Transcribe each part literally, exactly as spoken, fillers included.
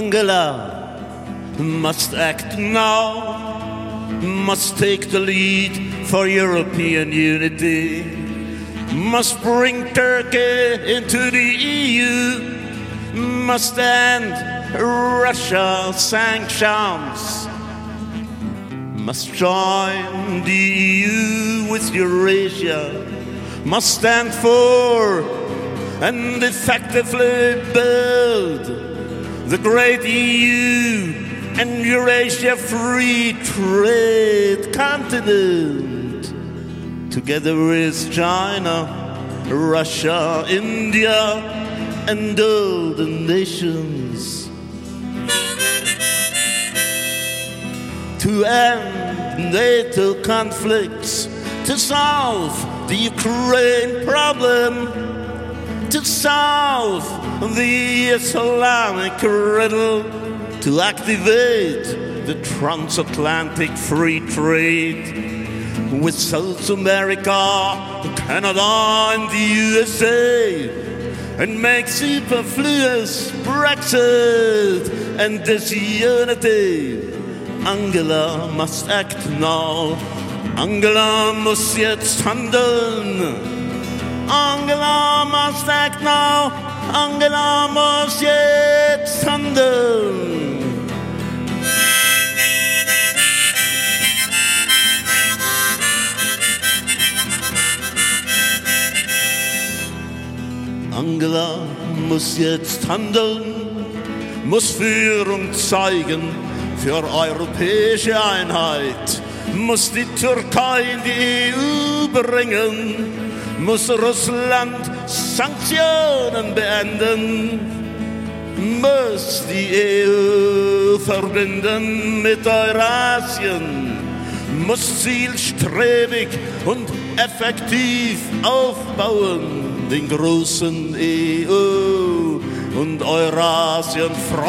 Angela must act now, must take the lead for European unity, must bring Turkey into the E U, must end Russia's sanctions, must join the E U with Eurasia, must stand for and effectively build the great E U and Eurasia free trade continent, together with China, Russia, India, and all the nations, to end NATO conflicts, to solve the Ukraine problem, to solve the Islamic riddle, to activate the transatlantic free trade with South America, Canada, and the U S A, and make superfluous Brexit and disunity. Angela must act now. Angela muss jetzt handeln. Angela must act now. Angela muss jetzt handeln. Angela muss jetzt handeln, muss Führung zeigen für europäische Einheit, muss die Türkei in die E U bringen, muss Russland Sanktionen beenden, muss die E U verbinden mit Eurasien, muss zielstrebig und effektiv aufbauen, den großen E U und Eurasien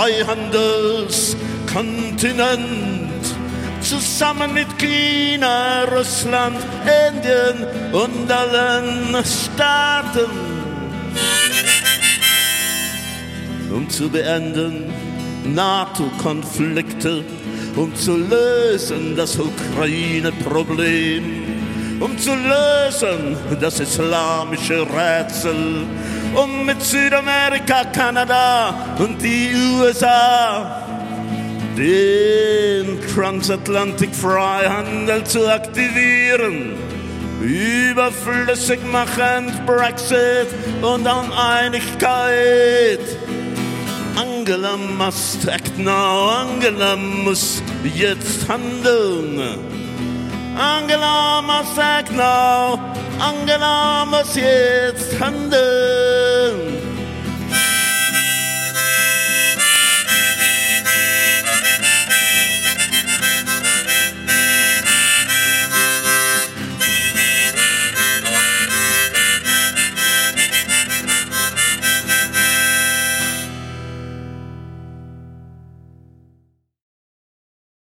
Freihandelskontinent, zusammen mit China, Russland, Indien und allen Staaten, um zu beenden NATO-Konflikte, um zu lösen das Ukraine-Problem, um zu lösen das islamische Rätsel, um mit Südamerika, Kanada und die U S A den Transatlantic Freihandel zu aktivieren, überflüssig machend Brexit und Uneinigkeit. Angela must act now, Angela muss jetzt handeln. Angela must act now, Angela muss jetzt handeln.